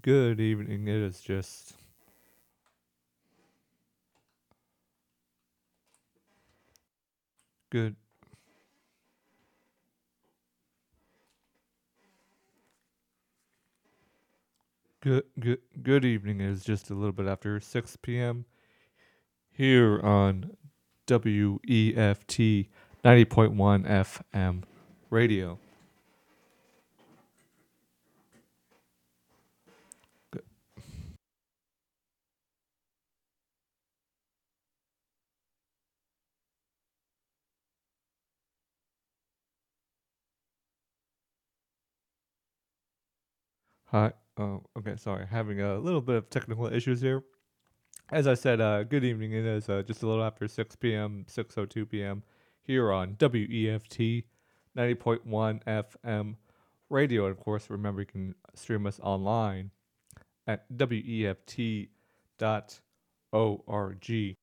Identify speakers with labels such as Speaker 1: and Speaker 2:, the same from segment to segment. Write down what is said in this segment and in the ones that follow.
Speaker 1: Good evening. It is just good. Good evening. It is just a little bit after 6 p.m. here on WEFT 90.1 FM radio. Good. Hi. Oh, okay. Sorry, having a little bit of technical issues here. As I said, good evening. It is just a little after 6 p.m. 6:02 p.m. here on WEFT 90.1 FM radio. And of course, remember you can stream us online at weft.org.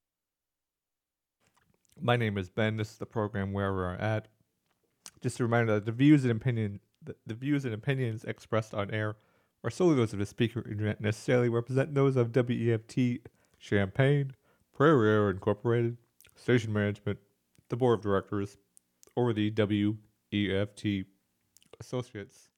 Speaker 1: My name is Ben. This is the program where we're at. Just a reminder that the views and opinions expressed on air are solely those of the speaker and do not necessarily represent those of WEFT Champaign, Prairie Air Incorporated, station management, the board of directors, or the WEFT associates.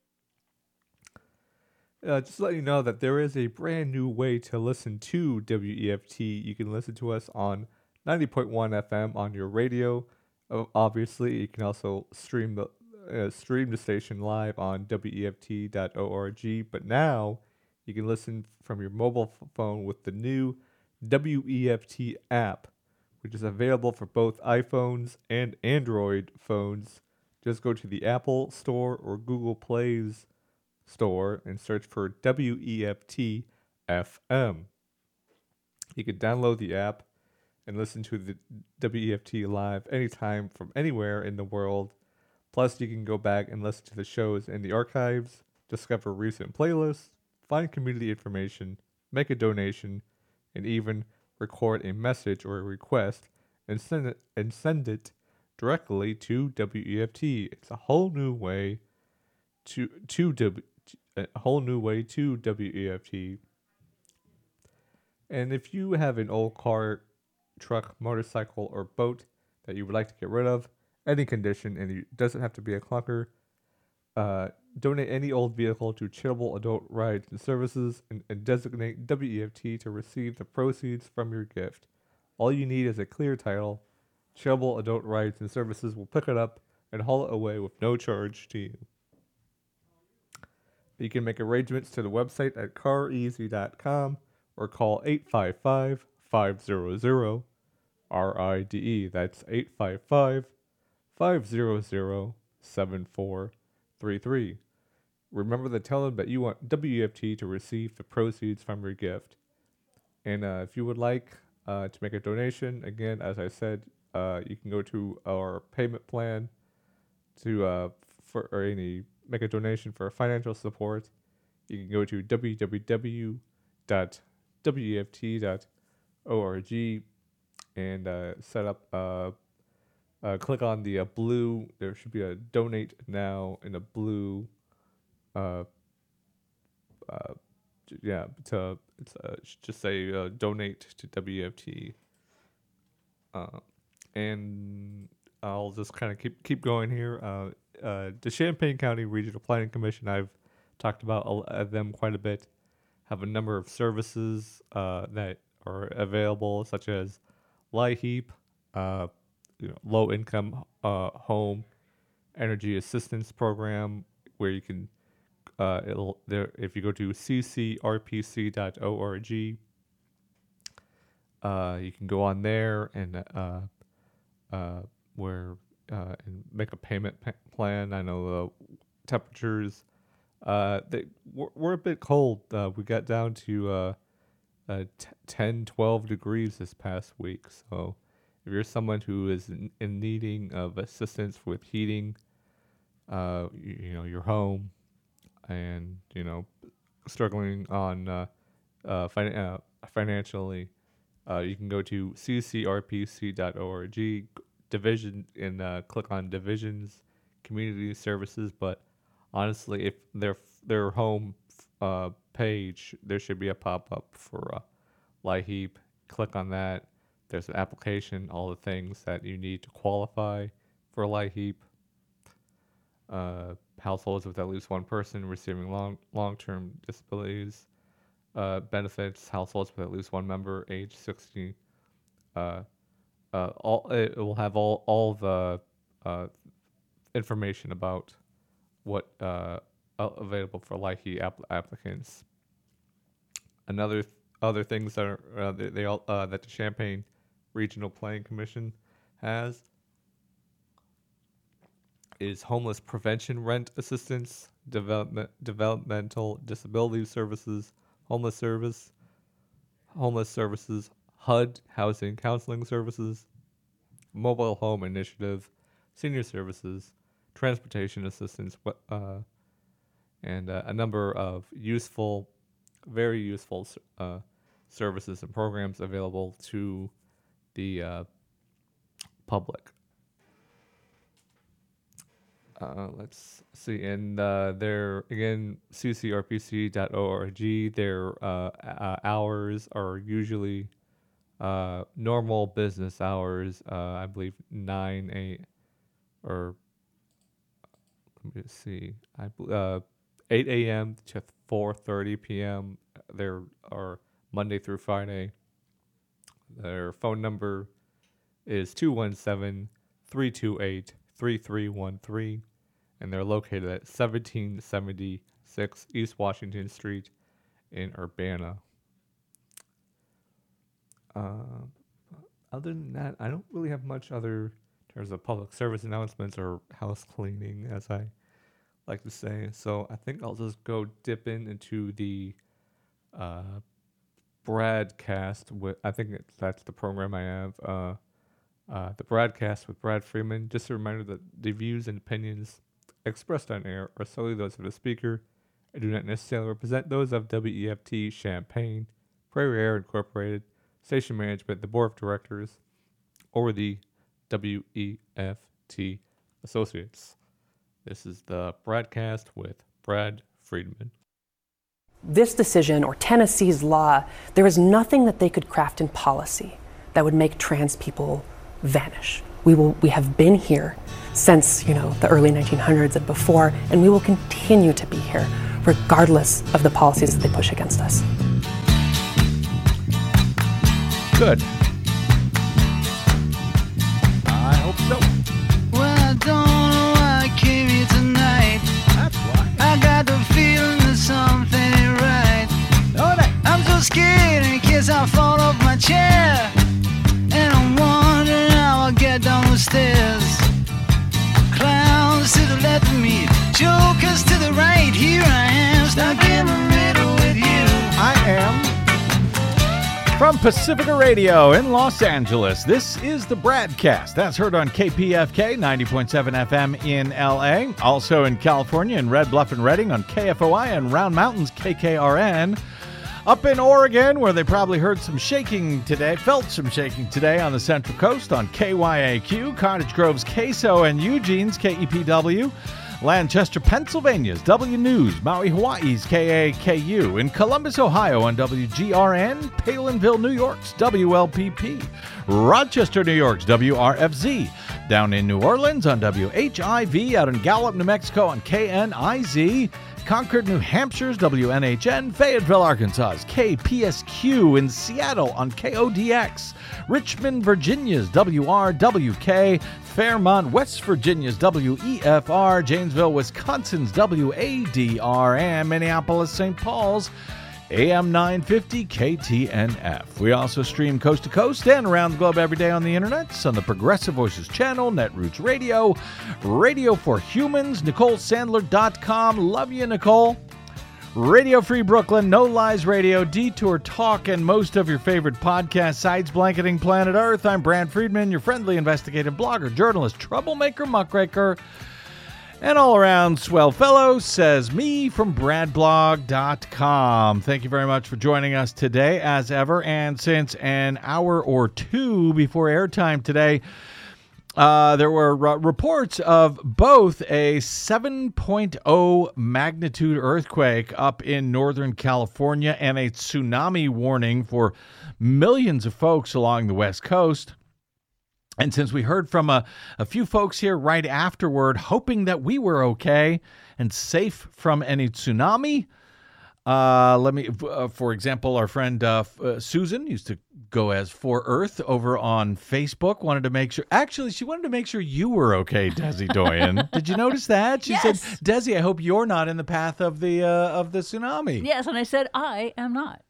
Speaker 1: Just to let you know that there is a brand new way to listen to WEFT. You can listen to us on 90.1 FM on your radio. Obviously, you can also stream the station live on weft.org. But now you can listen from your mobile phone with the new WEFT app, which is available for both iPhones and Android phones. Just go to the Apple Store or Google Play's store and search for WEFT FM. You can download the app and listen to the WEFT live anytime from anywhere in the world. Plus, you can go back and listen to the shows in the archives, discover recent playlists, find community information, make a donation, and even record a message or a request and send it directly to WEFT. It's a whole new way to a whole new way to WEFT. And if you have an old car, truck, motorcycle, or boat that you would like to get rid of, any condition, and it doesn't have to be a clunker, uh, donate any old vehicle to Charitable Adult Rides and Services and designate WEFT to receive the proceeds from your gift. All you need is a clear title. Charitable Adult Rides and Services will pick it up and haul it away with no charge to you. You can make arrangements to the website at careasy.com or call 855 500 RIDE. That's 855 500 7433. Remember to tell them that you want WFT to receive the proceeds from your gift. And if you would like to make a donation, again, as I said, you can go to our payment plan to for or any make a donation for financial support. You can go to www.weft.org and set up. Click on the blue. There should be a donate now in a blue. Uh, uh, yeah, to it's just say donate to WFT. Uh, and I'll just kind of keep going here. The Champaign County Regional Planning Commission, I've talked about them quite a bit, have a number of services that are available, such as LIHEAP, uh, low income home energy assistance program, where you can it'll there if you go to ccrpc.org, you can go on there and uh, where and make a payment plan. I know the temperatures we're a bit cold. We got down to 10, 12 degrees this past week. So if you're someone who is in needing of assistance with heating, your home, and struggling on financially, you can go to ccrpc.org division and click on divisions, community services. But honestly, if their home page, there should be a pop-up for LIHEAP. Click on that. There's an application, all the things that you need to qualify for LIHEAP. Households with at least one person receiving long-term disabilities benefits. Households with at least one member, age 60. It will have all the information about what available for LIHEAP applicants. Other things that are that the Champaign Regional Planning Commission has is homeless prevention rent assistance, developmental disability services, homeless services, HUD, housing counseling services, mobile home initiative, senior services, transportation assistance, and a number of very useful services and programs available to the public. Let's see, and they're again ccrpc.org. Their hours are usually normal business hours. I believe 8 a.m. to 4:30 p.m. There are Monday through Friday. Their phone number is 217-328-3313, and they're located at 1776 East Washington Street in Urbana. Other than that, I don't really have much other in terms of public service announcements or house cleaning, as I like to say. So I think I'll just go dip into the broadcast. I think that's the program I have. The broadcast with Brad Friedman. Just a reminder that the views and opinions expressed on air are solely those of the speaker and do not necessarily represent those of WEFT Champaign, Prairie Air Incorporated, Station Management, the Board of Directors, or the WEFT Associates. This is the broadcast with Brad Friedman.
Speaker 2: This decision, or Tennessee's law, there is nothing that they could craft in policy that would make trans people vanish. We have been here since, the early 1900s and before, and we will continue to be here, regardless of the policies that they push against us.
Speaker 3: Good. I hope so.
Speaker 4: Well, I don't know why I came here tonight.
Speaker 3: That's why.
Speaker 4: I got the feeling that something ain't right.
Speaker 3: No, it ain't.
Speaker 4: I'm so scared in case I fall off my chair. And I'm wondering how I'll get down the stairs. Clowns to the left of me, jokers to the right. Here I am, stuck in the middle with you.
Speaker 3: I am. From Pacifica Radio in Los Angeles, this is the Bradcast. That's heard on KPFK 90.7 FM in LA. Also in California in Red Bluff and Redding on KFOI and Round Mountains KKRN. Up in Oregon, where they probably heard some shaking today, felt some shaking today on the Central Coast on KYAQ, Cottage Grove's KSO, and Eugene's KEPW. Lancaster, Pennsylvania's W News, Maui, Hawaii's KAKU, in Columbus, Ohio on WGRN, Palinville, New York's WLPP, Rochester, New York's WRFZ, down in New Orleans on WHIV, out in Gallup, New Mexico on KNIZ, Concord, New Hampshire's WNHN, Fayetteville, Arkansas's KPSQ, in Seattle on KODX, Richmond, Virginia's WRWK, Fairmont, West Virginia's WEFR, Janesville, Wisconsin's WADR, and Minneapolis, St. Paul's AM 950 KTNF. We also stream coast to coast and around the globe every day on the internet on the Progressive Voices channel, Netroots Radio, Radio for Humans, NicoleSandler.com. Love you, Nicole. Radio Free Brooklyn, No Lies Radio, Detour Talk, and most of your favorite podcast sites blanketing planet Earth. I'm Brad Friedman, your friendly investigative blogger, journalist, troublemaker, muckraker, and all-around swell fellow, says me from bradblog.com. Thank you very much for joining us today, as ever. And since an hour or two before airtime today, There were reports of both a 7.0 magnitude earthquake up in Northern California and a tsunami warning for millions of folks along the West Coast. And since we heard from a few folks here right afterward, hoping that we were okay and safe from any tsunami, for example, our friend Susan used to go as For Earth over on Facebook. She wanted to make sure you were okay, Desi Doyen. Did you notice that? She said, Desi, I hope you're not in the path of the tsunami.
Speaker 5: Yes, and I said, I am not.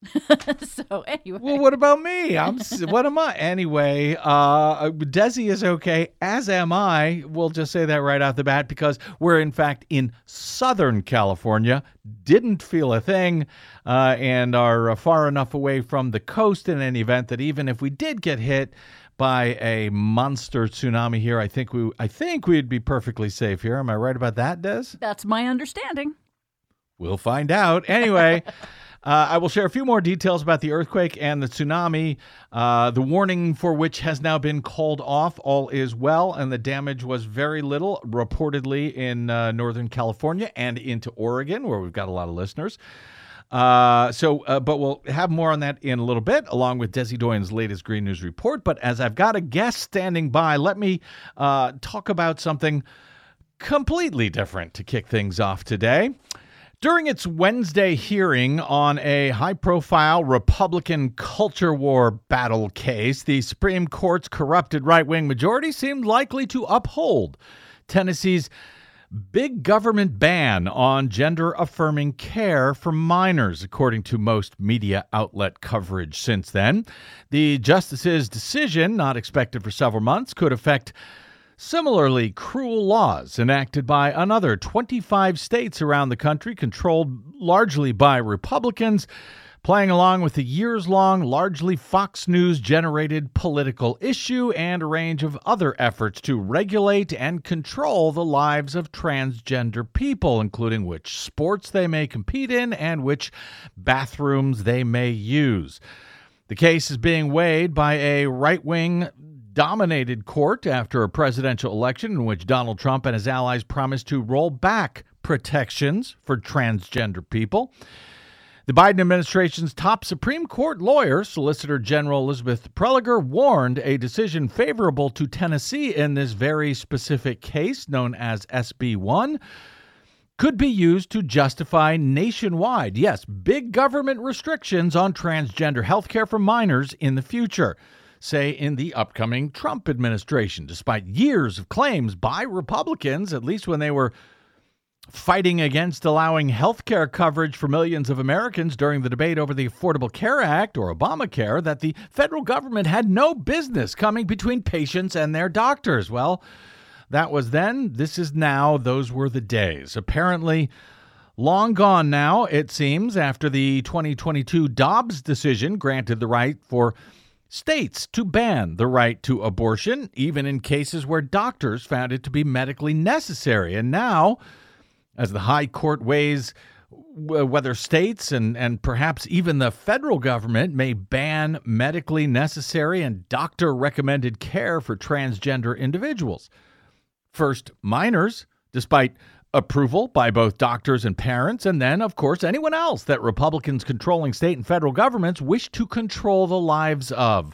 Speaker 5: So anyway.
Speaker 3: Well, what about me? What am I? Anyway, Desi is okay, as am I. We'll just say that right off the bat because we're in fact in Southern California, didn't feel a thing, and are far enough away from the coast in any event that even if we did get hit by a monster tsunami here, I think we'd be perfectly safe here. Am I right about that, Des?
Speaker 5: That's my understanding.
Speaker 3: We'll find out. Anyway. I will share a few more details about the earthquake and the tsunami, the warning for which has now been called off. All is well, and the damage was very little, reportedly in Northern California and into Oregon, where we've got a lot of listeners. But we'll have more on that in a little bit, along with Desi Doyen's latest Green News report. But as I've got a guest standing by, let me talk about something completely different to kick things off today. During its Wednesday hearing on a high-profile Republican culture war battle case, the Supreme Court's corrupted right-wing majority seemed likely to uphold Tennessee's big government ban on gender-affirming care for minors, according to most media outlet coverage since then. The justice's decision, not expected for several months, could affect similarly cruel laws enacted by another 25 states around the country, controlled largely by Republicans, playing along with the years-long, largely Fox News-generated political issue and a range of other efforts to regulate and control the lives of transgender people, including which sports they may compete in and which bathrooms they may use. The case is being weighed by a right-wing dominated court after a presidential election in which Donald Trump and his allies promised to roll back protections for transgender people. The Biden administration's top Supreme Court lawyer, Solicitor General Elizabeth Prelogar, warned a decision favorable to Tennessee in this very specific case, known as SB 1, could be used to justify nationwide, yes, big government restrictions on transgender health care for minors in the future, say in the upcoming Trump administration, despite years of claims by Republicans, at least when they were fighting against allowing health care coverage for millions of Americans during the debate over the Affordable Care Act, or Obamacare, that the federal government had no business coming between patients and their doctors. Well, that was then. This is now. Those were the days. Apparently long gone now, it seems, after the 2022 Dobbs decision granted the right for states to ban the right to abortion, even in cases where doctors found it to be medically necessary. And now, as the high court weighs whether states and perhaps even the federal government may ban medically necessary and doctor-recommended care for transgender individuals. First, minors, despite approval by both doctors and parents, and then, of course, anyone else that Republicans controlling state and federal governments wish to control the lives of.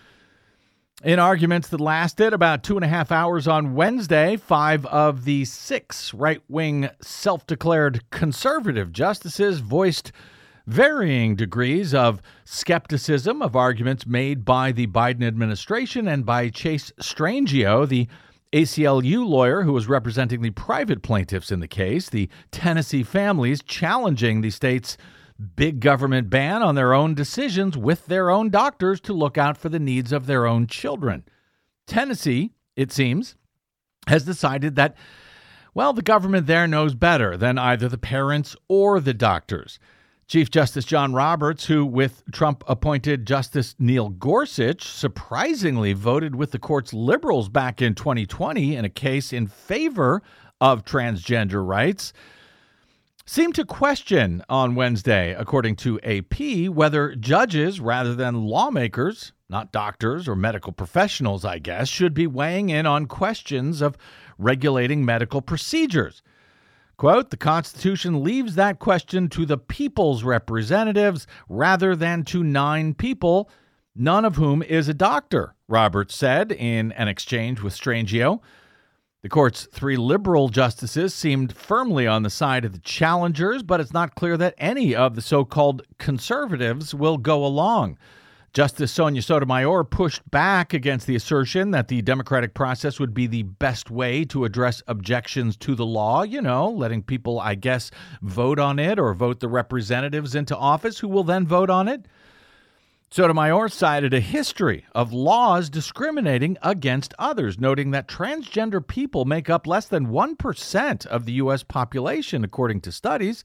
Speaker 3: In arguments that lasted about 2.5 hours on Wednesday, 5 of the 6 right-wing self-declared conservative justices voiced varying degrees of skepticism of arguments made by the Biden administration and by Chase Strangio, the ACLU lawyer who was representing the private plaintiffs in the case, the Tennessee families challenging the state's big government ban on their own decisions with their own doctors to look out for the needs of their own children. Tennessee, it seems, has decided that, well, the government there knows better than either the parents or the doctors. Chief Justice John Roberts, who with Trump-appointed Justice Neil Gorsuch surprisingly voted with the court's liberals back in 2020 in a case in favor of transgender rights, seemed to question on Wednesday, according to AP, whether judges rather than lawmakers, not doctors or medical professionals, I guess, should be weighing in on questions of regulating medical procedures. Quote, the Constitution leaves that question to the people's representatives rather than to 9 people, none of whom is a doctor, Roberts said in an exchange with Strangio. The court's 3 liberal justices seemed firmly on the side of the challengers, but it's not clear that any of the so-called conservatives will go along. Justice Sonia Sotomayor pushed back against the assertion that the democratic process would be the best way to address objections to the law, letting people, I guess, vote on it or vote the representatives into office who will then vote on it. Sotomayor cited a history of laws discriminating against others, noting that transgender people make up less than 1% of the U.S. population, according to studies.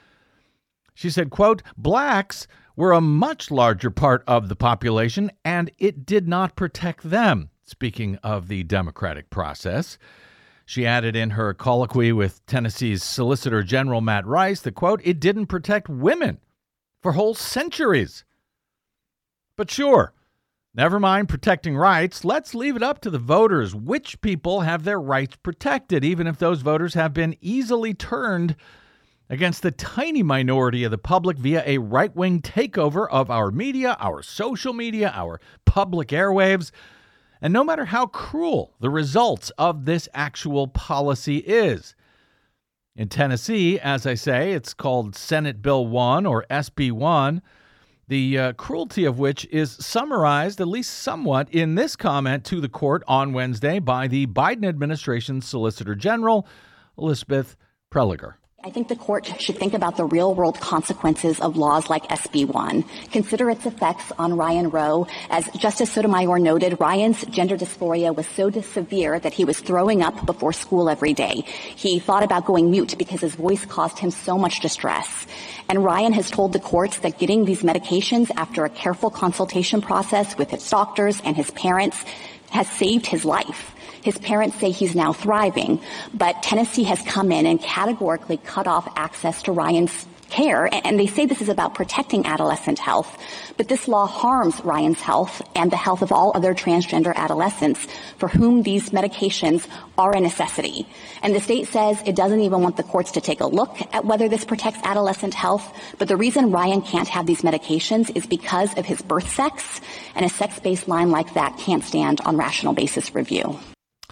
Speaker 3: She said, quote, blacks were a much larger part of the population, and it did not protect them. Speaking of the democratic process, she added in her colloquy with Tennessee's Solicitor General Matt Rice that, quote, it didn't protect women for whole centuries. But sure, never mind protecting rights. Let's leave it up to the voters which people have their rights protected, even if those voters have been easily turned against the tiny minority of the public via a right-wing takeover of our media, our social media, our public airwaves. And no matter how cruel the results of this actual policy is. In Tennessee, as I say, it's called Senate Bill 1 or SB 1, the cruelty of which is summarized, at least somewhat, in this comment to the court on Wednesday by the Biden administration's Solicitor General, Elizabeth Prelogar.
Speaker 6: I think the court should think about the real-world consequences of laws like SB 1. Consider its effects on Ryan Roe. As Justice Sotomayor noted, Ryan's gender dysphoria was so severe that he was throwing up before school every day. He thought about going mute because his voice caused him so much distress. And Ryan has told the courts that getting these medications after a careful consultation process with his doctors and his parents has saved his life. His parents say he's now thriving, but Tennessee has come in and categorically cut off access to Ryan's care, and they say this is about protecting adolescent health. But this law harms Ryan's health and the health of all other transgender adolescents for whom these medications are a necessity. And the state says it doesn't even want the courts to take a look at whether this protects adolescent health. But the reason Ryan can't have these medications is because of his birth sex, and a sex-based line like that can't stand on rational basis review.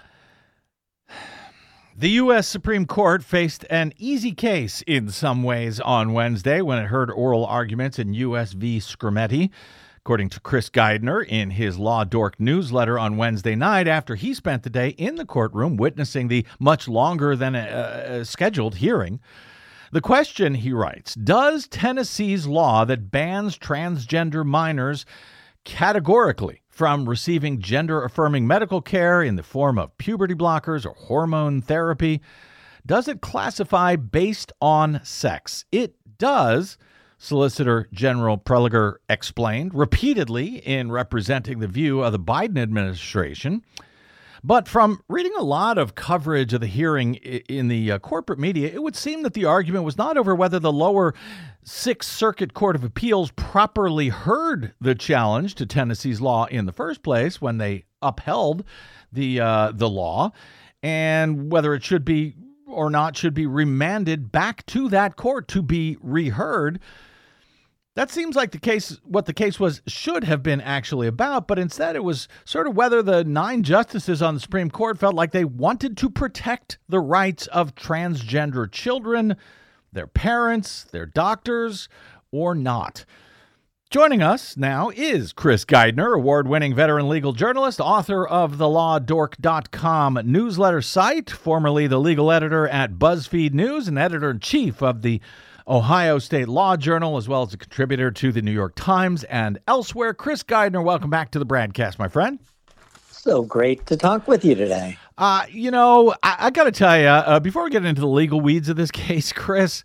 Speaker 3: The U.S. Supreme Court faced an easy case in some ways on Wednesday when it heard oral arguments in U.S. v. Scrimeti, according to Chris Geidner in his Law Dork newsletter on Wednesday night after he spent the day in the courtroom witnessing the much longer than scheduled hearing. The question, he writes, does Tennessee's law that bans transgender minors categorically from receiving gender-affirming medical care in the form of puberty blockers or hormone therapy, does it classify based on sex? It does, Solicitor General Prelogar explained repeatedly in representing the view of the Biden administration. But from reading a lot of coverage of the hearing in the corporate media, it would seem that the argument was not over whether the lower Sixth Circuit Court of Appeals properly heard the challenge to Tennessee's law in the first place when they upheld the law, and whether it should be or not should be remanded back to that court to be reheard. That seems like what the case should have been actually about, but instead it was sort of whether the 9 justices on the Supreme Court felt like they wanted to protect the rights of transgender children, their parents, their doctors, or not. Joining us now is Chris Geidner, award-winning veteran legal journalist, author of the LawDork.com newsletter site, formerly the legal editor at BuzzFeed News and editor-in-chief of the Ohio State Law Journal, as well as a contributor to the New York Times and elsewhere. Chris Geidner, welcome back to the Bradcast, my friend.
Speaker 7: So great to talk with you today.
Speaker 3: I got to tell you, before we get into the legal weeds of this case, Chris,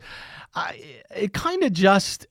Speaker 3: it kind of just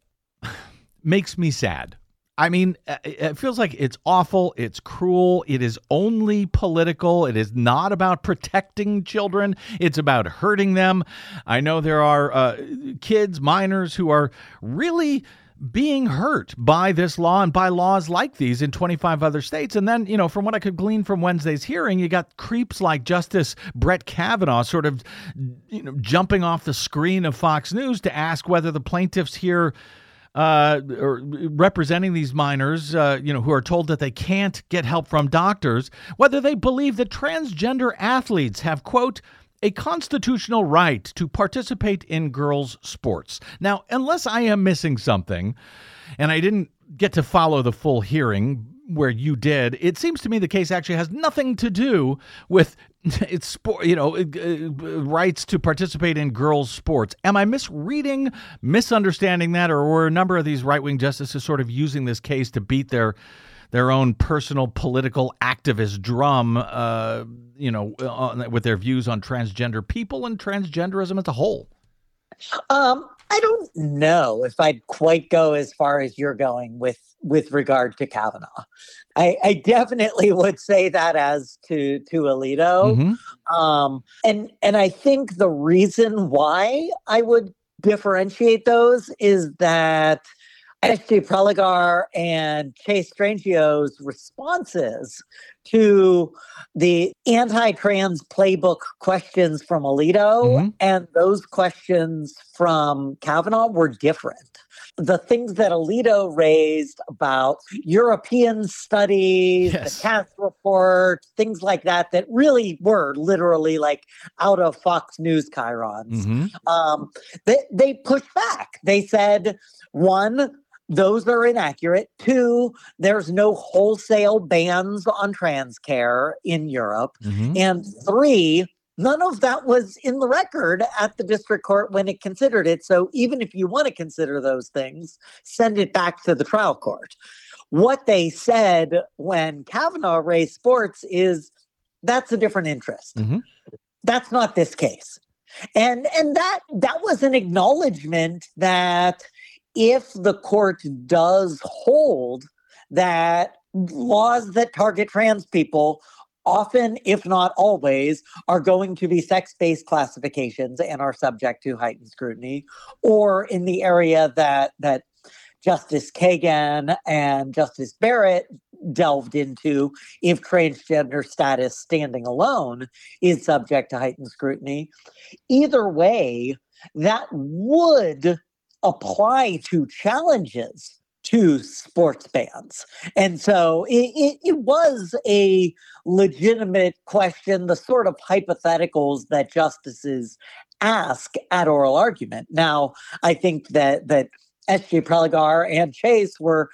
Speaker 3: makes me sad. I mean, it feels like it's awful. It's cruel. It is only political. It is not about protecting children. It's about hurting them. I know there are kids, minors, who are really being hurt by this law and by laws like these in 25 other states. And then, from what I could glean from Wednesday's hearing, you got creeps like Justice Brett Kavanaugh sort of, jumping off the screen of Fox News to ask whether the plaintiffs here or representing these minors, who are told that they can't get help from doctors, whether they believe that transgender athletes have, quote, a constitutional right to participate in girls' sports. Now, unless I am missing something, and I didn't get to follow the full hearing where you did, it seems to me the case actually has nothing to do with its rights to participate in girls' sports. Am I misunderstanding that, or were a number of these right-wing justices sort of using this case to beat their own personal political activist drum, with their views on transgender people and transgenderism as a whole?
Speaker 7: I don't know if I'd quite go as far as you're going with regard to Kavanaugh. I definitely would say that as to Alito.
Speaker 3: Mm-hmm.
Speaker 7: And I think the reason why I would differentiate those is that S.J. Preligar and Chase Strangio's responses to the anti-trans playbook questions from Alito and those questions from Kavanaugh were different. The things that Alito raised about European studies, the Cass report, things like that really were literally like out of Fox News chyrons. They pushed back. They said, one, those are inaccurate. Two, there's no wholesale bans on trans care in Europe. And three, none of that was in the record at the district court when it considered it. So even if you want to consider those things, send it back to the trial court. What they said when Kavanaugh raised sports is that's a different interest. That's not this case. And that was an acknowledgement that if the court does hold that laws that target trans people often, if not always, are going to be sex-based classifications and are subject to heightened scrutiny, or in the area that Justice Kagan and Justice Barrett delved into, if transgender status standing alone is subject to heightened scrutiny, either way, that would apply to challenges to sports bans. And so it was a legitimate question, the sort of hypotheticals that justices ask at oral argument. Now, I think that S.J. Preligar and Chase were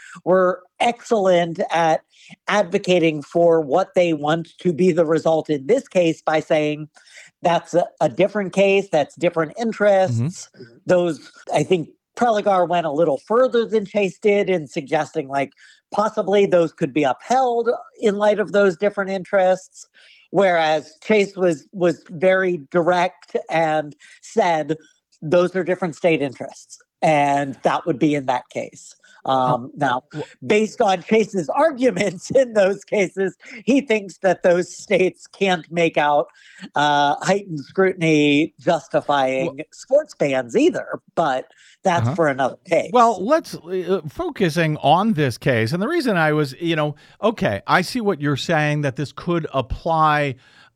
Speaker 7: excellent at advocating for what they want to be the result in this case by saying that's a different case, that's different interests. Those, I think, Preligar went a little further than Chase did in suggesting like possibly those could be upheld in light of those different interests, whereas Chase was very direct and said those are different state interests, and that would be in that case. Now, based on Chase's arguments in those cases, he thinks that those states can't make out heightened scrutiny justifying sports bans either, but that's for another case.
Speaker 3: Well, let's focusing on this case. And the reason I was, okay, I see what you're saying, that this could apply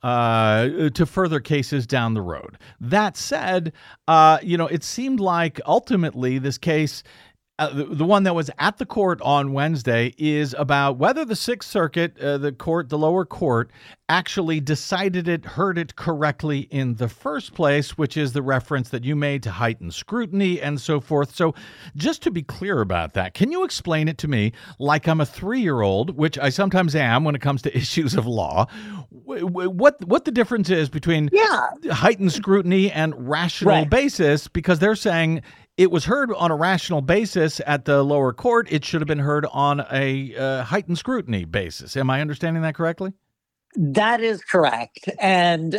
Speaker 3: to further cases down the road. That said, it seemed like ultimately this case, the one that was at the court on Wednesday, is about whether the Sixth Circuit, the lower court, actually heard it correctly in the first place, which is the reference that you made to heightened scrutiny and so forth. So just to be clear about that, can you explain it to me like I'm a 3-year-old, which I sometimes am when it comes to issues of law, what the difference is between heightened scrutiny and rational basis? Because they're saying it was heard on a rational basis at the lower court. It should have been heard on a heightened scrutiny basis. Am I understanding that correctly?
Speaker 7: That is correct. And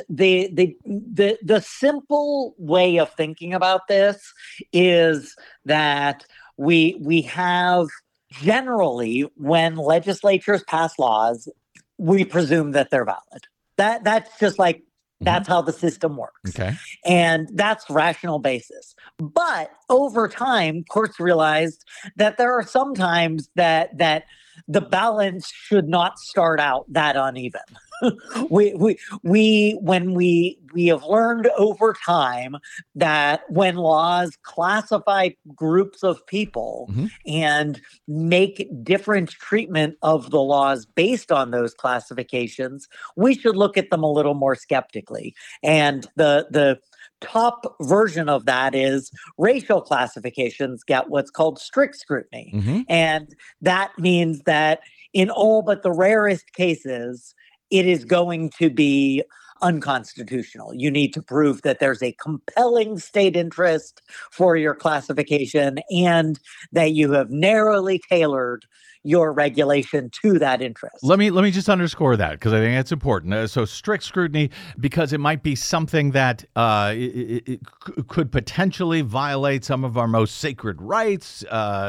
Speaker 7: the simple way of thinking about this is that we have generally, when legislatures pass laws, we presume that they're valid. That's just like That's how the system works.
Speaker 3: Okay.
Speaker 7: And that's rational basis. But over time, courts realized that there are some times that the balance should not start out that uneven. we have learned over time that when laws classify groups of people and make different treatment of the laws based on those classifications, we should look at them a little more skeptically. And the top version of that is racial classifications get what's called strict scrutiny. And that means that in all but the rarest cases, it is going to be unconstitutional. You need to prove that there's a compelling state interest for your classification and that you have narrowly tailored your regulation to that interest.
Speaker 3: Let me just underscore that because I think that's important. So strict scrutiny, because it might be something that it could potentially violate some of our most sacred rights,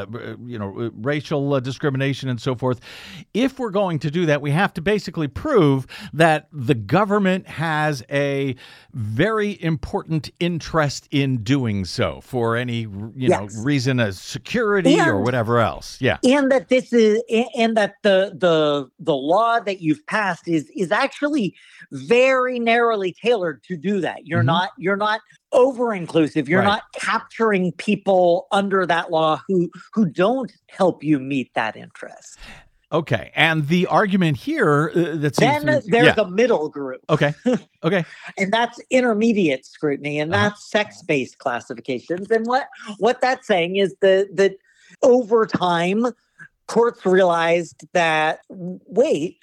Speaker 3: racial discrimination and so forth. If we're going to do that, we have to basically prove that the government has a very important interest in doing so for any reason, as security or whatever else. Yeah,
Speaker 7: and that this is. And that the law that you've passed is actually very narrowly tailored to do that. You're not over inclusive. You're not capturing people under that law who don't help you meet that interest.
Speaker 3: Okay, and the argument here that seems
Speaker 7: then there's a middle group.
Speaker 3: Okay,
Speaker 7: and that's intermediate scrutiny, and that's sex-based classifications. And what that's saying is that over time, courts realized that, wait,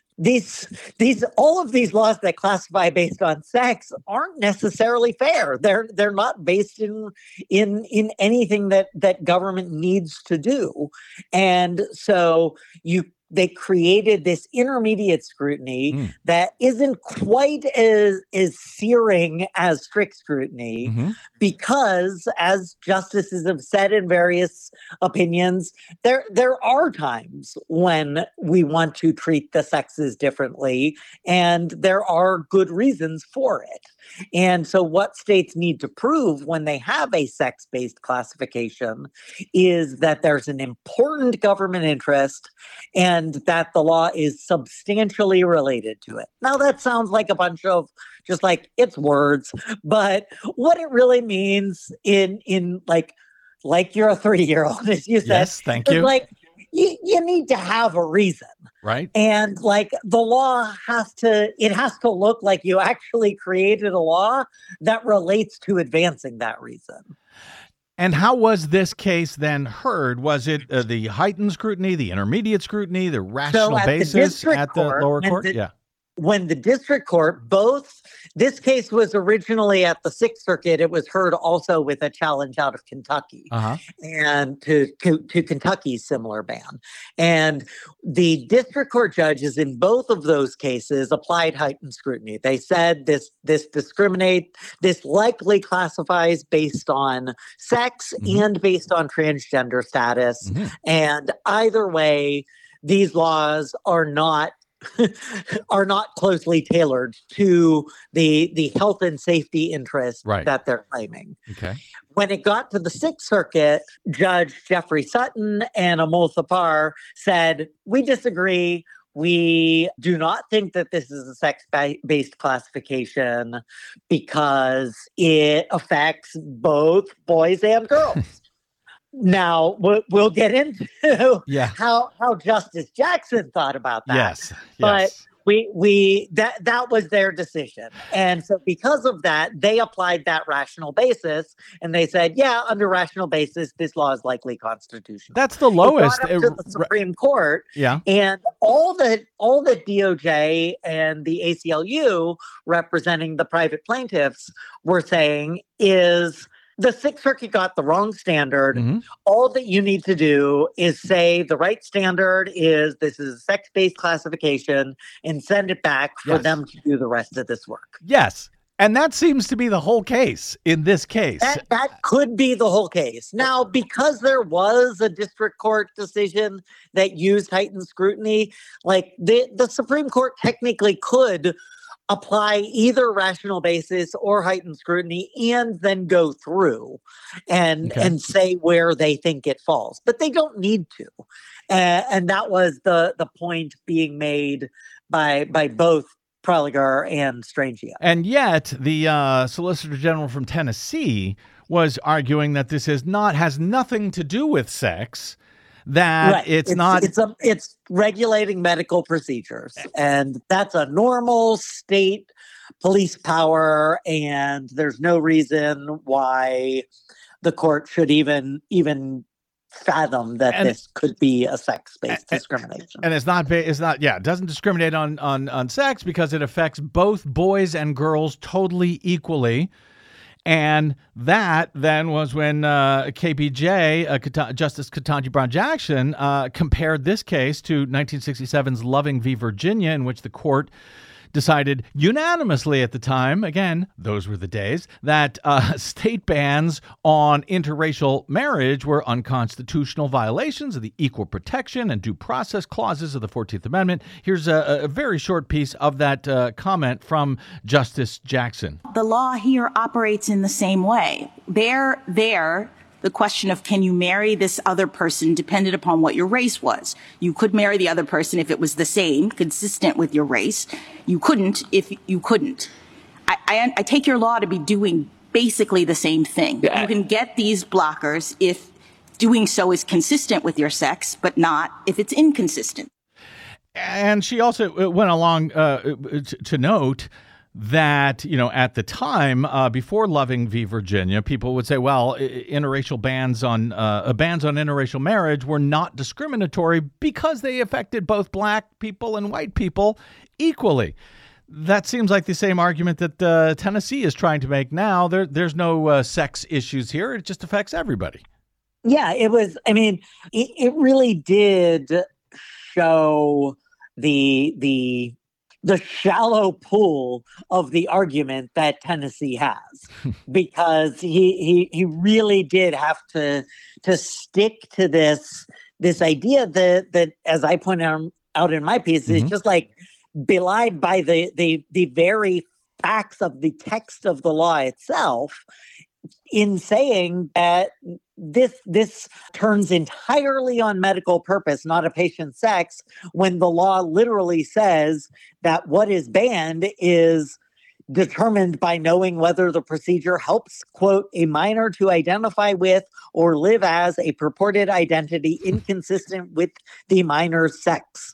Speaker 7: all of these laws that classify based on sex aren't necessarily fair. They're not based in anything that government needs to do. And so they created this intermediate scrutiny that isn't quite as searing as strict scrutiny because, as justices have said in various opinions, there are times when we want to treat the sexes differently, and there are good reasons for it. And so what states need to prove when they have a sex-based classification is that there's an important government interest and that the law is substantially related to it. Now, that sounds like a bunch of just like, it's words, but what it really means in like you're a 3-year-old, as you said.
Speaker 3: Yes, thank you.
Speaker 7: Like, you need to have a reason.
Speaker 3: Right.
Speaker 7: And like the law has to look like you actually created a law that relates to advancing that reason.
Speaker 3: And how was this case then heard? Was it the heightened scrutiny, the intermediate scrutiny, the rational basis at the lower court?
Speaker 7: When the district court, this case was originally at the Sixth Circuit. It was heard also with a challenge out of Kentucky and to Kentucky's similar ban. And the district court judges in both of those cases applied heightened scrutiny. They said this likely classifies based on sex and based on transgender status. And either way, these laws are not closely tailored to the health and safety interest that they're claiming.
Speaker 3: Okay.
Speaker 7: When it got to the Sixth Circuit, Judge Jeffrey Sutton and Amol Thapar said, we disagree. We do not think that this is a sex-based classification because it affects both boys and girls. Now, we'll get into how Justice Jackson thought about that.
Speaker 3: Yes.
Speaker 7: But that was their decision. And so because of that, they applied that rational basis and they said, under rational basis, this law is likely constitutional.
Speaker 3: That's the lowest.
Speaker 7: It got up to the Supreme Court.
Speaker 3: Yeah.
Speaker 7: And all the DOJ and the ACLU representing the private plaintiffs were saying is the Sixth Circuit got the wrong standard. All that you need to do is say the right standard is this is a sex-based classification and send it back for them to do the rest of this work.
Speaker 3: Yes. And that seems to be the whole case in this case.
Speaker 7: That could be the whole case. Now, because there was a district court decision that used heightened scrutiny, like the Supreme Court technically could apply either rational basis or heightened scrutiny and then go through and say where they think it falls. But they don't need to. And that was the point being made by both Prelogar and Strangio.
Speaker 3: And yet the Solicitor General from Tennessee was arguing that this has nothing to do with sex, that
Speaker 7: it's regulating medical procedures, and that's a normal state police power, and there's no reason why the court should even fathom that this could be a sex-based discrimination.
Speaker 3: And it doesn't discriminate on sex because it affects both boys and girls totally equally. And that then was when KBJ, Justice Ketanji Brown Jackson, compared this case to 1967's Loving v. Virginia, in which the court decided unanimously at the time, again, those were the days, that state bans on interracial marriage were unconstitutional violations of the equal protection and due process clauses of the 14th Amendment. Here's a very short piece of that comment from Justice Jackson.
Speaker 8: The law here operates in the same way. The question of can you marry this other person depended upon what your race was. You could marry the other person if it was the same, consistent with your race. You couldn't if you couldn't. I take your law to be doing basically the same thing. You can get these blockers if doing so is consistent with your sex, but not if it's inconsistent.
Speaker 3: And she also went along to note that, at the time, before Loving v. Virginia, people would say, well, interracial bans on interracial marriage were not discriminatory because they affected both black people and white people equally. That seems like the same argument that Tennessee is trying to make now. There's no sex issues here. It just affects everybody.
Speaker 7: Yeah, it was. I mean, it really did show the shallow pool of the argument that Tennessee has, because he really did have to stick to this idea that as I point out in my piece, is just like belied by the very facts of the text of the law itself, in saying that this turns entirely on medical purpose, not a patient's sex, when the law literally says that what is banned is determined by knowing whether the procedure helps, quote, a minor to identify with or live as a purported identity inconsistent with the minor's sex.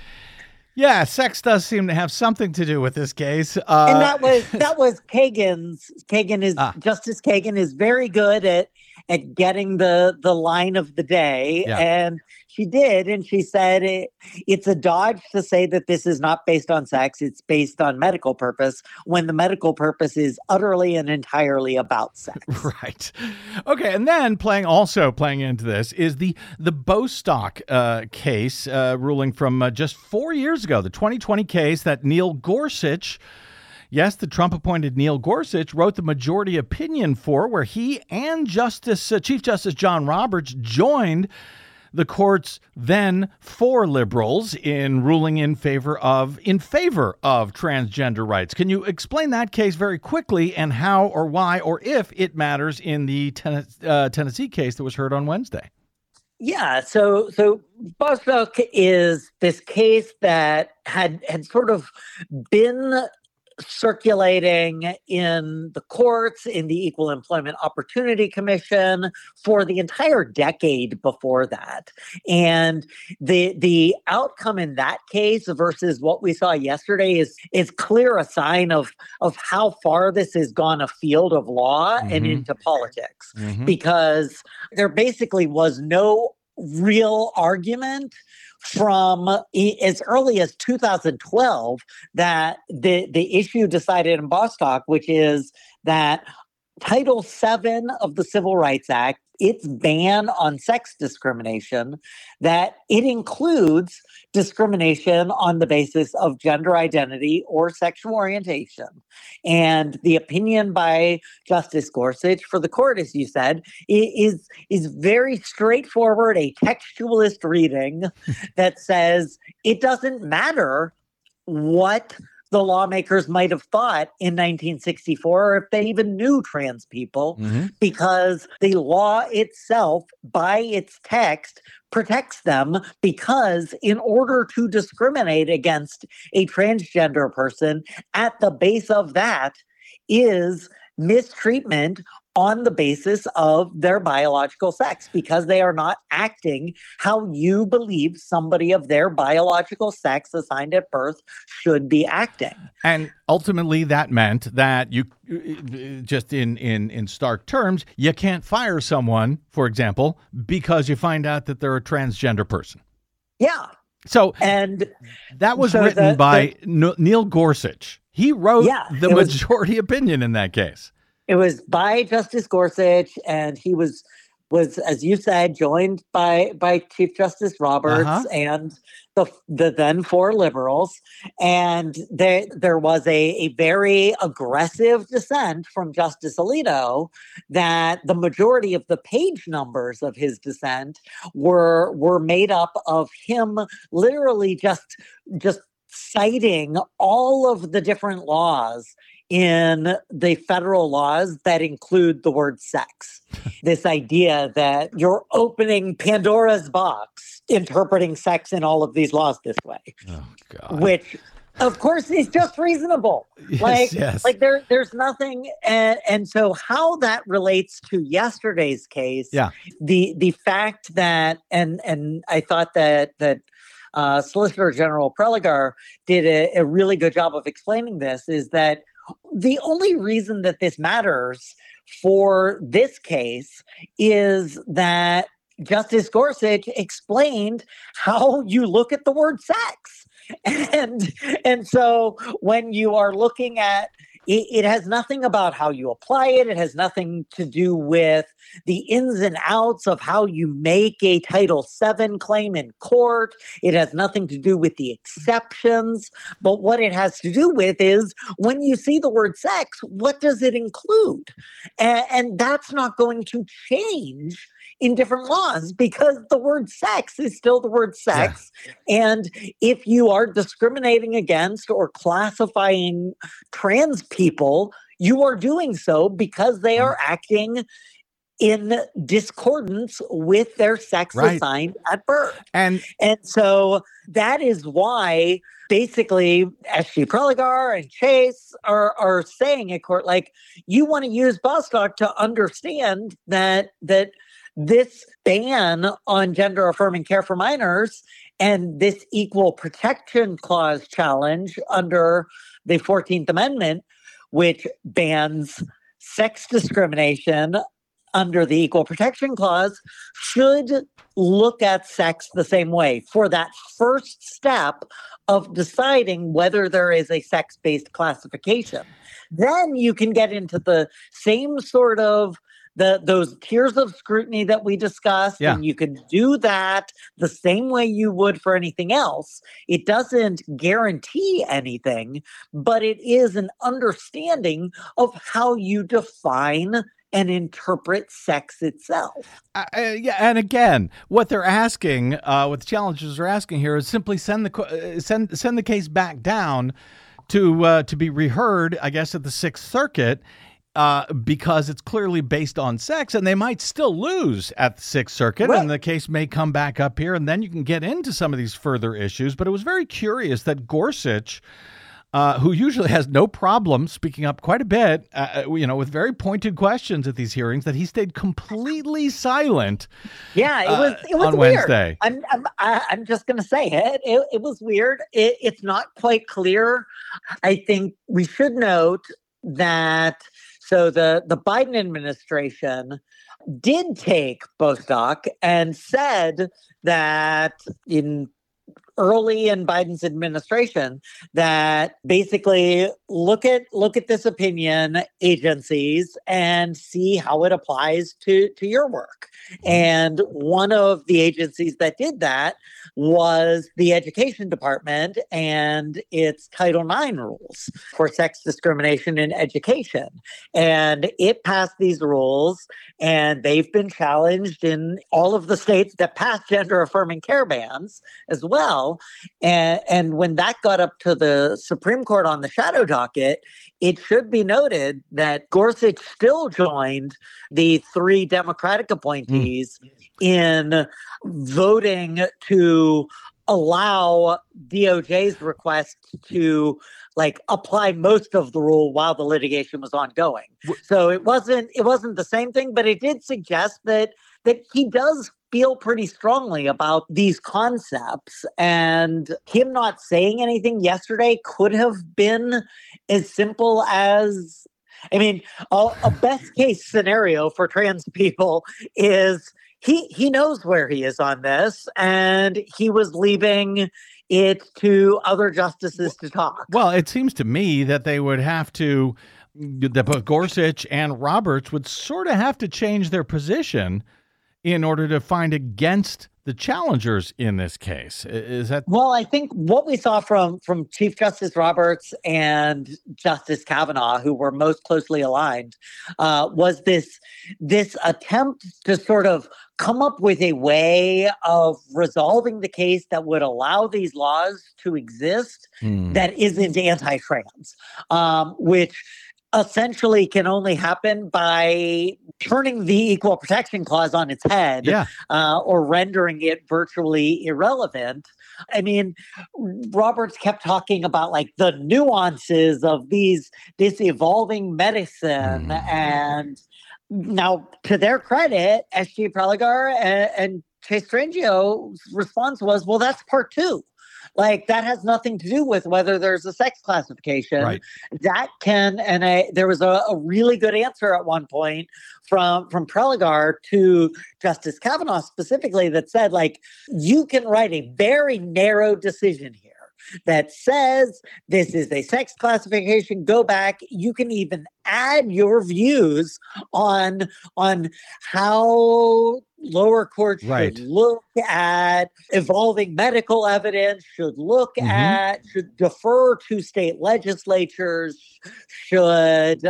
Speaker 3: Yeah, sex does seem to have something to do with this case.
Speaker 7: And that was Kagan's. Justice Kagan is very good at getting the line of the day. Yeah. And she did. And she said it's a dodge to say that this is not based on sex. It's based on medical purpose, when the medical purpose is utterly and entirely about sex.
Speaker 3: Right. Okay. And then playing into this is the Bostock case ruling from just 4 years ago, the 2020 case that Neil Gorsuch, yes, the Trump-appointed Neil Gorsuch, wrote the majority opinion for, where he and Chief Justice John Roberts joined the court's then 4 liberals in ruling in favor of transgender rights. Can you explain that case very quickly, and how or why or if it matters in the Tennessee case that was heard on Wednesday?
Speaker 7: Yeah, so Bostock is this case that had sort of been circulating in the courts, in the Equal Employment Opportunity Commission for the entire decade before that. And the outcome in that case versus what we saw yesterday is clear a sign of how far this has gone afield of law and into politics, because there basically was no real argument from as early as 2012 that the issue decided in Bostock, which is that Title VII of the Civil Rights Act, its ban on sex discrimination, that it includes discrimination on the basis of gender identity or sexual orientation. And the opinion by Justice Gorsuch for the court, as you said, is very straightforward, a textualist reading that says it doesn't matter what the lawmakers might have thought in 1964, or if they even knew trans people, because the law itself, by its text, protects them, because in order to discriminate against a transgender person, at the base of that is mistreatment on the basis of their biological sex, because they are not acting how you believe somebody of their biological sex assigned at birth should be acting.
Speaker 3: And ultimately that meant that you, just in stark terms, you can't fire someone, for example, because you find out that they're a transgender person.
Speaker 7: Yeah.
Speaker 3: So
Speaker 7: and
Speaker 3: that was written by Neil Gorsuch. He wrote the majority opinion in that case.
Speaker 7: It was by Justice Gorsuch, and he was, as you said, joined by Chief Justice Roberts and the then 4 liberals. And there was a very aggressive dissent from Justice Alito that the majority of the page numbers of his dissent were made up of him literally just citing all of the different laws in the federal laws that include the word sex. This idea that you're opening Pandora's box, interpreting sex in all of these laws this way.
Speaker 3: Oh, God.
Speaker 7: Which, of course, is just reasonable.
Speaker 3: Yes.
Speaker 7: Like there's nothing. And so how that relates to yesterday's case, the fact that, and I thought that Solicitor General Preligar did a really good job of explaining this, is that the only reason that this matters for this case is that Justice Gorsuch explained how you look at the word sex. And so when you are looking at it has nothing about how you apply it. It has nothing to do with the ins and outs of how you make a Title VII claim in court. It has nothing to do with the exceptions. But what it has to do with is when you see the word sex, what does it include? And that's not going to change in different laws, because the word sex is still the word sex. Yeah. And if you are discriminating against or classifying trans people, you are doing so because they are acting in discordance with their sex assigned at birth. And so that is why basically S.G. Preligar and Chase are saying at court, like, you want to use Bostock to understand that this ban on gender-affirming care for minors and this equal protection clause challenge under the 14th Amendment, which bans sex discrimination under the Equal Protection Clause, should look at sex the same way for that first step of deciding whether there is a sex-based classification. Then you can get into the same sort of those tiers of scrutiny that we discussed, and you could do that the same way you would for anything else. It doesn't guarantee anything, but it is an understanding of how you define and interpret sex itself.
Speaker 3: And again, what they're asking, what the challengers are asking here, is simply send the case back down to be reheard, I guess, at the Sixth Circuit. Because it's clearly based on sex, and they might still lose at the Sixth Circuit, and the case may come back up here, and then you can get into some of these further issues. But it was very curious that Gorsuch, who usually has no problem speaking up quite a bit, with very pointed questions at these hearings, that he stayed completely silent.
Speaker 7: Yeah, it was
Speaker 3: on
Speaker 7: weird.
Speaker 3: Wednesday.
Speaker 7: I'm just going to say it. It was weird. It's not quite clear. I think we should note that. So the Biden administration did take Bostock and said that early in Biden's administration, that basically look at this opinion, agencies, and see how it applies to your work. And one of the agencies that did that was the Education Department and its Title IX rules for sex discrimination in education. And it passed these rules, and they've been challenged in all of the states that passed gender-affirming care bans as well. trial. And when that got up to the Supreme Court on the shadow docket, it should be noted that Gorsuch still joined the 3 Democratic appointees in voting to allow DOJ's request to apply most of the rule while the litigation was ongoing. So it wasn't the same thing, but it did suggest that he does feel pretty strongly about these concepts, and him not saying anything yesterday could have been as simple as, a best case scenario for trans people is he knows where he is on this, and he was leaving it to other justices to talk.
Speaker 3: Well, it seems to me that they would have to, that both Gorsuch and Roberts would sort of have to change their position in order to find against the challengers in this case. Is that?
Speaker 7: Well, I think what we saw from Chief Justice Roberts and Justice Kavanaugh, who were most closely aligned, was this attempt to sort of come up with a way of resolving the case that would allow these laws to exist that isn't anti-trans, which essentially can only happen by turning the Equal Protection Clause on its head, or rendering it virtually irrelevant. Roberts kept talking about the nuances of this evolving medicine. And now, to their credit, S.G. Preligar and Chase Strangio's response was, well, that's part 2. That has nothing to do with whether there's a sex classification.
Speaker 3: Right.
Speaker 7: That can, there was a really good answer at one point from Preligar to Justice Kavanaugh specifically that said, you can write a very narrow decision here that says this is a sex classification. Go back. You can even add your views on how lower courts should look at evolving medical evidence, should defer to state legislatures, should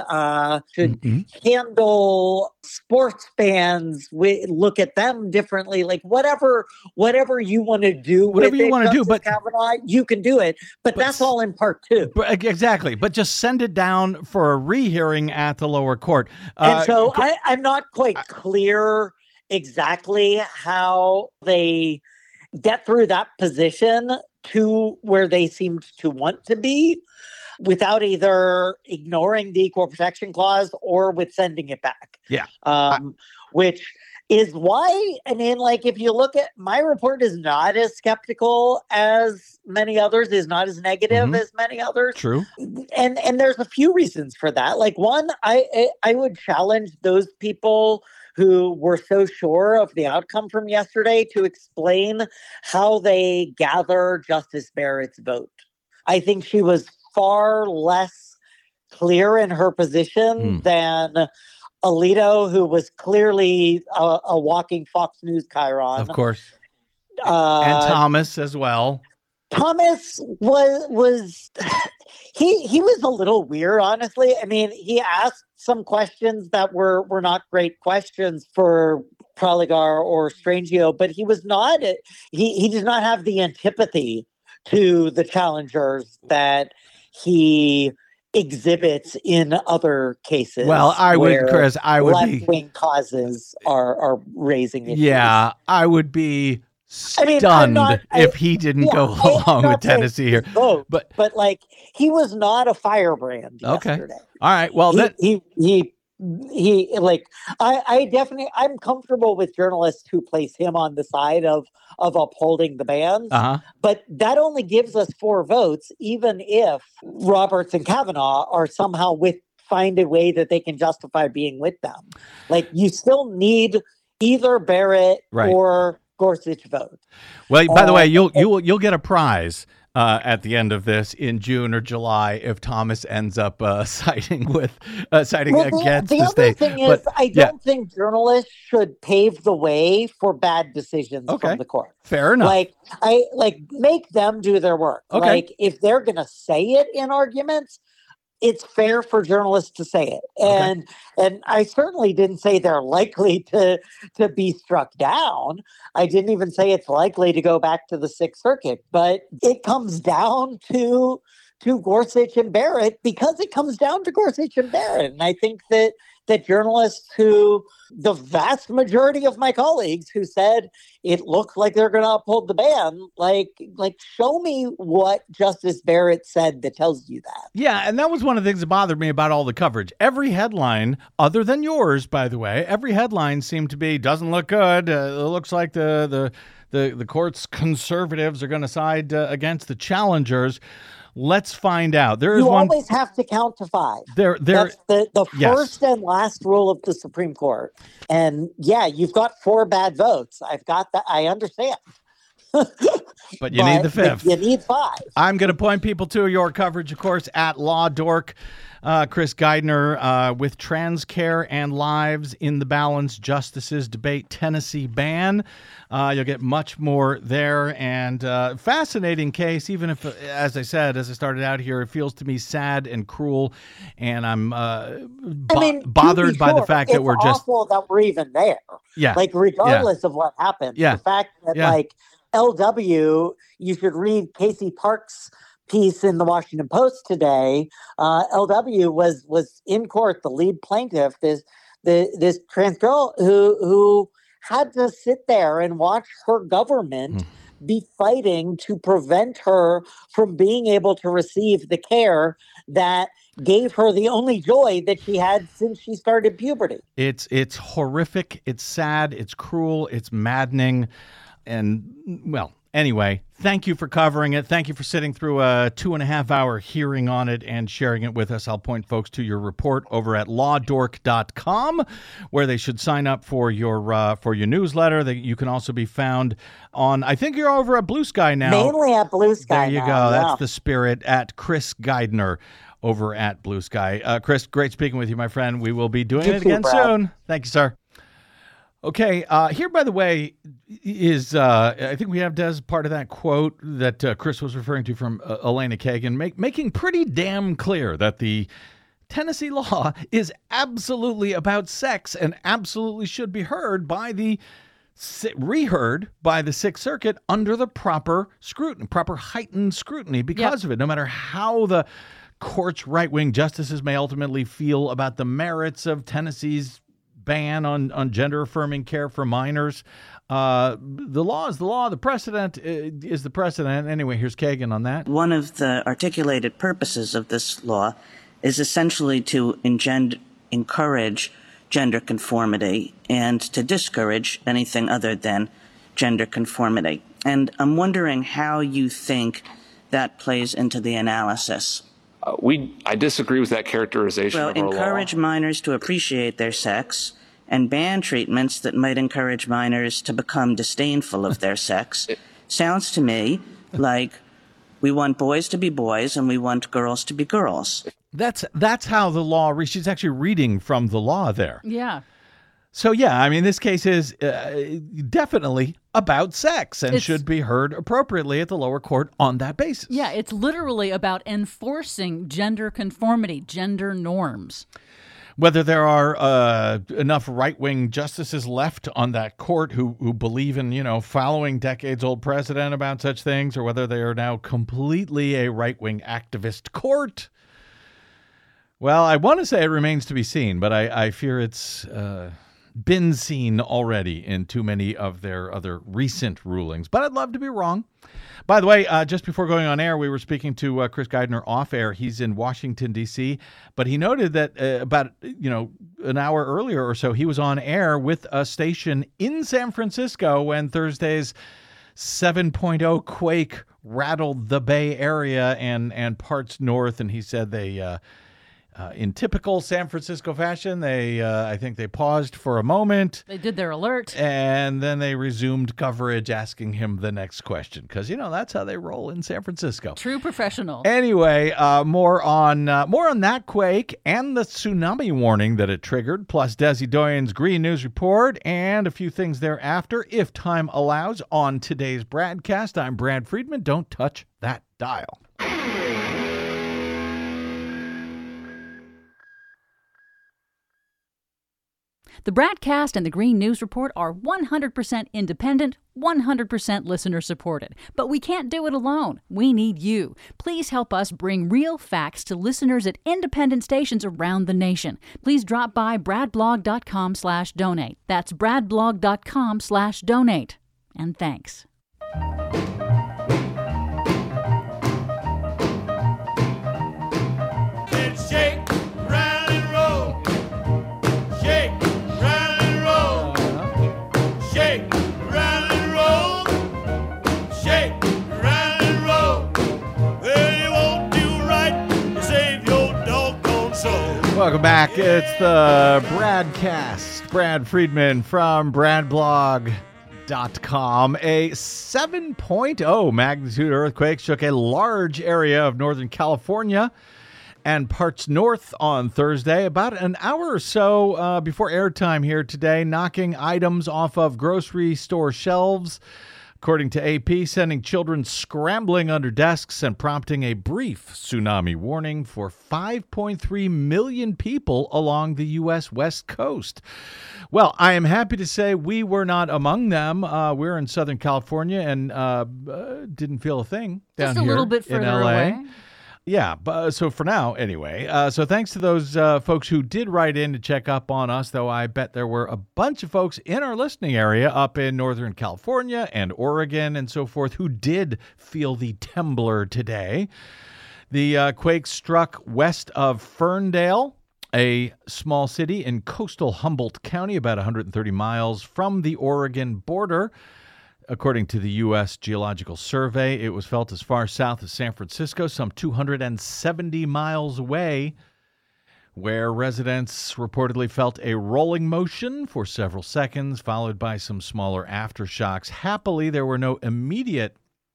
Speaker 7: handle sports bans, look at them differently. Whatever you want to do, but Kavanaugh, you can do it. But that's all in part 2.
Speaker 3: Exactly. But just send it down for a rehearing at the lower court.
Speaker 7: And so I'm not quite clear exactly how they get through that position to where they seemed to want to be without either ignoring the Equal Protection Clause or with sending it back.
Speaker 3: Yeah.
Speaker 7: Which is why, if you look at my report is not as skeptical as many others, is not as negative as many others.
Speaker 3: True.
Speaker 7: And there's a few reasons for that. One, I would challenge those people who were so sure of the outcome from yesterday to explain how they gather Justice Barrett's vote. I think she was far less clear in her position than Alito, who was clearly a walking Fox News chyron.
Speaker 3: Of course. And Thomas as well.
Speaker 7: Thomas was he was a little weird, honestly. He asked some questions that were not great questions for Preligar or Strangio, but he was not he did not have the antipathy to the challengers that he exhibits in other cases.
Speaker 3: Well, I would
Speaker 7: left-wing causes are raising issues.
Speaker 3: Yeah, I would be stunned if he didn't go along with Tennessee here. But
Speaker 7: he was not a firebrand yesterday.
Speaker 3: All right. Well, I'm comfortable with journalists who place him on the side of upholding the bans. But that only gives us 4 votes, even if Roberts and Kavanaugh are somehow find a way that they can justify being with them. You still need either Barrett or Gorsuch vote. Well, by the way, you'll get a prize at the end of this in June or July if Thomas ends up siding against the state.
Speaker 7: The other thing is, I don't think journalists should pave the way for bad decisions from the court.
Speaker 3: Fair enough.
Speaker 7: Make them do their work.
Speaker 3: Okay.
Speaker 7: If they're going to say it in arguments, it's fair for journalists to say it. And I certainly didn't say they're likely to be struck down. I didn't even say it's likely to go back to the Sixth Circuit. But it comes down to Gorsuch and Barrett because it comes down to Gorsuch and Barrett. And I think that journalists who, the vast majority of my colleagues who said it looked like they're going to uphold the ban, like show me what Justice Barrett said that tells you that.
Speaker 3: Yeah, and that was one of the things that bothered me about all the coverage. Every headline, other than yours, by the way, every headline seemed to be, doesn't look good. It looks like the court's conservatives are going to side against the challengers. Let's find out. There is
Speaker 7: you always have to count to 5. That's the first and last rule of the Supreme Court. And yeah, you've got 4 bad votes. I've got that. I understand.
Speaker 3: But you need the 5th.
Speaker 7: You need 5.
Speaker 3: I'm going to point people to your coverage, of course, at Law Dork. Chris Geidner with TransCare and Lives in the Balance, Justices Debate Tennessee Ban. You'll get much more there. And fascinating case, even if, as I started out here, it feels to me sad and cruel. And I'm bothered by the fact that we're just...
Speaker 7: It's awful that we're even there.
Speaker 3: Yeah.
Speaker 7: Like, regardless of what happened.
Speaker 3: Yeah.
Speaker 7: The fact that, like, LW, you should read Casey Park's piece in the Washington Post today. LW was in court, the lead plaintiff, this trans girl who had to sit there and watch her government be fighting to prevent her from being able to receive the care that gave her the only joy that she had since she started puberty.
Speaker 3: It's horrific. It's sad. It's cruel. It's maddening. And, well, anyway, thank you for covering it. Thank you for sitting through a 2.5-hour hearing on it and sharing it with us. I'll point folks to your report over at lawdork.com, where they should sign up for your newsletter. That you can also be found on, I think you're over at Blue Sky now.
Speaker 7: Mainly at Blue Sky.
Speaker 3: There you go. That's the spirit, at Chris Geidner over at Blue Sky. Chris, great speaking with you, my friend. We will be doing it again soon. Thank you, sir. Okay, here, by the way, is I think we have as part of that quote that Chris was referring to from Elena Kagan, making pretty damn clear that the Tennessee law is absolutely about sex and absolutely should be reheard by the Sixth Circuit under the proper scrutiny, proper heightened scrutiny because of it, no matter how the court's right-wing justices may ultimately feel about the merits of Tennessee's ban on gender-affirming care for minors. The law is the law. The precedent is the precedent. Anyway, here's Kagan on that.
Speaker 9: One of the articulated purposes of this law is essentially to encourage gender conformity and to discourage anything other than gender conformity. And I'm wondering how you think that plays into the analysis.
Speaker 10: I disagree with that characterization of our law.
Speaker 9: Encourage minors to appreciate their sex and ban treatments that might encourage minors to become disdainful of their sex. Sounds to me like we want boys to be boys and we want girls to be girls.
Speaker 3: That's how the law reads. She's actually reading from the law there.
Speaker 5: Yeah.
Speaker 3: So, yeah, I mean, this case is definitely about sex and should be heard appropriately at the lower court on that basis.
Speaker 5: Yeah, it's literally about enforcing gender conformity, gender norms.
Speaker 3: Whether there are enough right-wing justices left on that court who believe in, following decades-old precedent about such things, or whether they are now completely a right-wing activist court. Well, I want to say it remains to be seen, but I fear it's been seen already in too many of their other recent rulings. But I'd love to be wrong. By the way, just before going on air, we were speaking to Chris Geidner off air. He's in Washington, D.C., but he noted that about an hour earlier or so, he was on air with a station in San Francisco when Thursday's 7.0 quake rattled the Bay Area and parts north, and he said they... in typical San Francisco fashion, I think they paused for a moment.
Speaker 5: They did their alert.
Speaker 3: And then they resumed coverage, asking him the next question. Because, that's how they roll in San Francisco.
Speaker 5: True professional.
Speaker 3: Anyway, more on that quake and the tsunami warning that it triggered, plus Desi Doyen's Green News Report, and a few things thereafter, if time allows, on today's broadcast. I'm Brad Friedman. Don't touch that dial.
Speaker 5: The BradCast and the Green News Report are 100% independent, 100% listener supported. But we can't do it alone. We need you. Please help us bring real facts to listeners at independent stations around the nation. Please drop by bradblog.com/donate. That's bradblog.com/donate. And thanks.
Speaker 3: Welcome back. It's the BradCast. Brad Friedman from bradblog.com. A 7.0 magnitude earthquake shook a large area of Northern California and parts north on Thursday, about an hour or so before airtime here today, knocking items off of grocery store shelves, according to AP, sending children scrambling under desks and prompting a brief tsunami warning for 5.3 million people along the U.S. West Coast. Well, I am happy to say we were not among them. We're in Southern California and didn't feel a thing down
Speaker 5: here. Just a little bit
Speaker 3: in
Speaker 5: further
Speaker 3: LA.
Speaker 5: away.
Speaker 3: Yeah, so for now, anyway. So thanks to those folks who did write in to check up on us, though I bet there were a bunch of folks in our listening area up in Northern California and Oregon and so forth who did feel the trembler today. The quake struck west of Ferndale, a small city in coastal Humboldt County, about 130 miles from the Oregon border. According to the U.S. Geological Survey, it was felt as far south as San Francisco, some 270 miles away, where residents reportedly felt a rolling motion for several seconds, followed by some smaller aftershocks. Happily, there were no immediate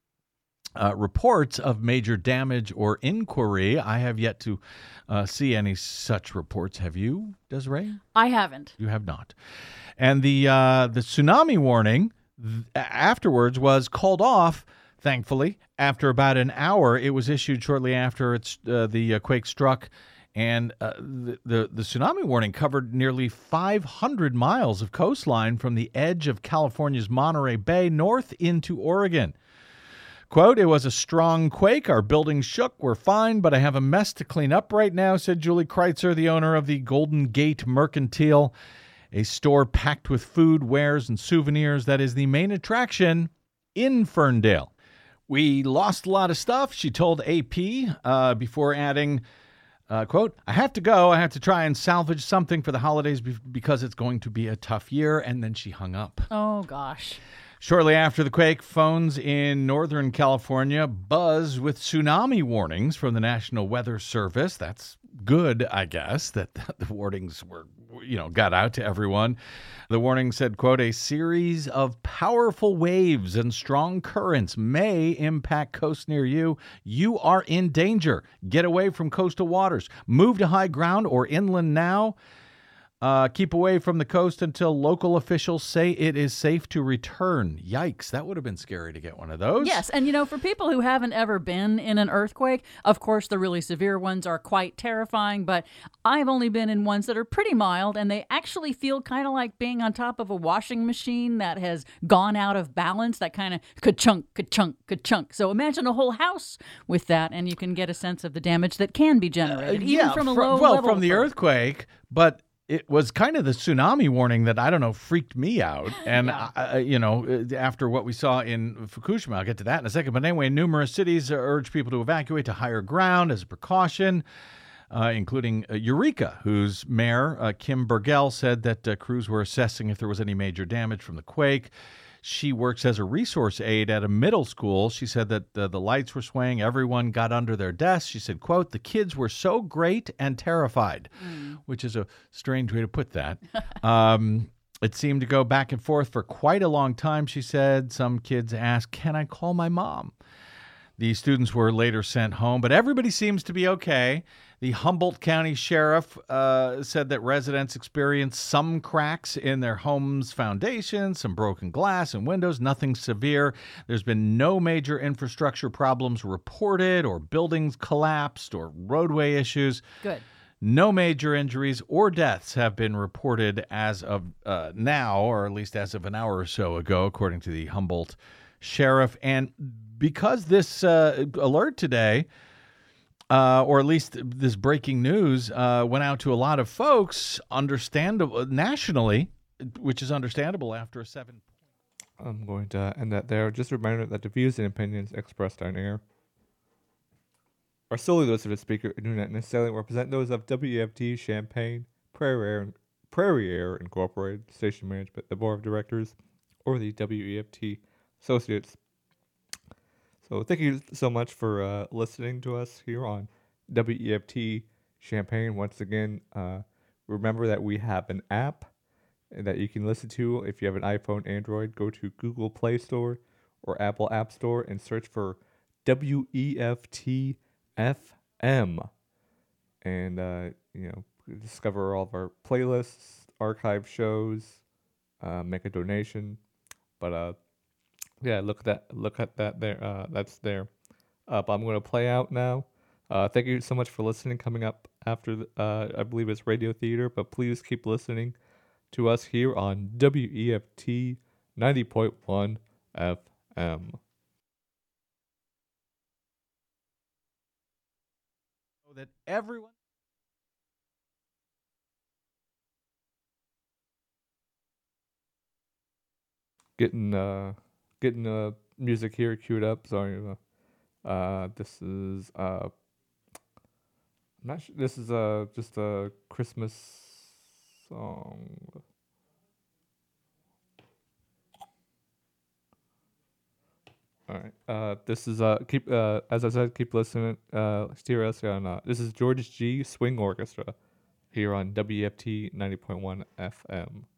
Speaker 3: reports of major damage or inquiry. I have yet to see any such reports. Have you, Desiree?
Speaker 5: I haven't.
Speaker 3: You have not. And the tsunami warning afterwards was called off, thankfully, after about an hour. It was issued shortly after the quake struck, and the tsunami warning covered nearly 500 miles of coastline from the edge of California's Monterey Bay north into Oregon. Quote, "It was a strong quake. Our buildings shook. We're fine, but I have a mess to clean up right now," said Julie Kreitzer, the owner of the Golden Gate Mercantile, a store packed with food, wares, and souvenirs that is the main attraction in Ferndale. "We lost a lot of stuff," she told AP, before adding, quote, "I have to go. I have to try and salvage something for the holidays because it's going to be a tough year." And then she hung up.
Speaker 5: Oh, gosh.
Speaker 3: Shortly after the quake, phones in Northern California buzzed with tsunami warnings from the National Weather Service. That's good, I guess, that the warnings were, got out to everyone. The warning said, quote, "A series of powerful waves and strong currents may impact coasts near you. You are in danger. Get away from coastal waters. Move to high ground or inland now. Keep away from the coast until local officials say it is safe to return." Yikes, that would have been scary to get one of those.
Speaker 5: Yes, and for people who haven't ever been in an earthquake, of course the really severe ones are quite terrifying, but I've only been in ones that are pretty mild, and they actually feel kind of like being on top of a washing machine that has gone out of balance, that kind of ka-chunk, ka-chunk, ka-chunk. So imagine a whole house with that, and you can get a sense of the damage that can be generated, even from a low level.
Speaker 3: Well, from the earthquake, but it was kind of the tsunami warning that, I don't know, freaked me out. And, after what we saw in Fukushima, I'll get to that in a second. But anyway, numerous cities urged people to evacuate to higher ground as a precaution, including Eureka, whose mayor, Kim Burgell, said that crews were assessing if there was any major damage from the quake. She works as a resource aide at a middle school. She said that the lights were swaying. Everyone got under their desks. She said, quote, "The kids were so great and terrified," which is a strange way to put that. It seemed to go back and forth for quite a long time, she said. Some kids asked, "Can I call my mom?" The students were later sent home, but everybody seems to be okay. The Humboldt County Sheriff said that residents experienced some cracks in their home's foundation, some broken glass and windows, nothing severe. There's been no major infrastructure problems reported or buildings collapsed or roadway issues.
Speaker 5: Good.
Speaker 3: No major injuries or deaths have been reported as of now, or at least as of an hour or so ago, according to the Humboldt sheriff. And because this alert today, or at least this breaking news, went out to a lot of folks, understandable nationally, which is understandable after a 7.
Speaker 1: I'm going to end that there. Just a reminder that the views and opinions expressed on air are solely those of the speaker and do not necessarily represent those of WEFT, Champaign, Prairie Air Incorporated, Station Management, the Board of Directors, or the WEFT Associates. So thank you so much for listening to us here on WEFT Champaign. Once again, remember that we have an app that you can listen to. If you have an iPhone, Android, go to Google Play Store or Apple App Store and search for WEFT FM, and discover all of our playlists, archive shows, make a donation. But yeah, look at that there. That's there. But I'm going to play out now. Thank you so much for listening. Coming up after, I believe it's Radio Theater, but please keep listening to us here on WEFT 90.1 FM.
Speaker 3: That everyone
Speaker 1: getting music here queued up. Sorry, this is I'm not sure. This is just a Christmas song. All right. This is keep as I said, keep listening. Steer us on. This is George G. Swing Orchestra here on WFT 90.1 FM.